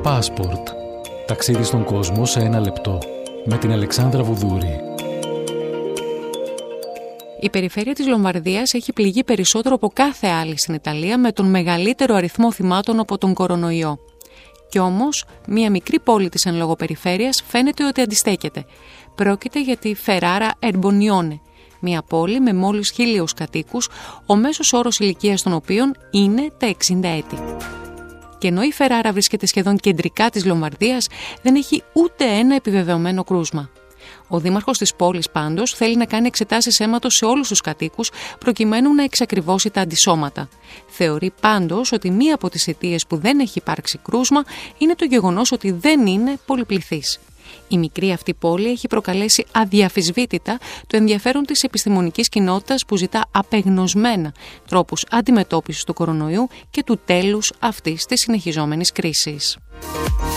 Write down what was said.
Passport. Ταξίδι στον κόσμο σε 1 λεπτό. Με την Αλεξάνδρα Βουδούρη. Η περιφέρεια της Λομβαρδίας έχει πληγεί περισσότερο από κάθε άλλη στην Ιταλία, με τον μεγαλύτερο αριθμό θυμάτων από τον κορονοϊό. Κι όμως, μια μικρή πόλη της εν λόγω περιφέρειας φαίνεται ότι αντιστέκεται. Πρόκειται για τη Φεράρα Ερμπονιόνε, μια πόλη με μόλις 1.000 κατοίκους, ο μέσος όρος ηλικίας των οποίων είναι τα 60 έτη. Και ενώ η Φεράρα βρίσκεται σχεδόν κεντρικά της Λομβαρδίας, δεν έχει ούτε ένα επιβεβαιωμένο κρούσμα. Ο δήμαρχος της πόλης πάντως θέλει να κάνει εξετάσεις αίματος σε όλους τους κατοίκους προκειμένου να εξακριβώσει τα αντισώματα. Θεωρεί πάντως ότι μία από τις αιτίες που δεν έχει υπάρξει κρούσμα είναι το γεγονός ότι δεν είναι πολυπληθής. Η μικρή αυτή πόλη έχει προκαλέσει αδιαφυσβήτητα το ενδιαφέρον της επιστημονικής κοινότητας που ζητά απεγνωσμένα τρόπους αντιμετώπισης του κορονοϊού και του τέλους αυτής της συνεχιζόμενης κρίσης.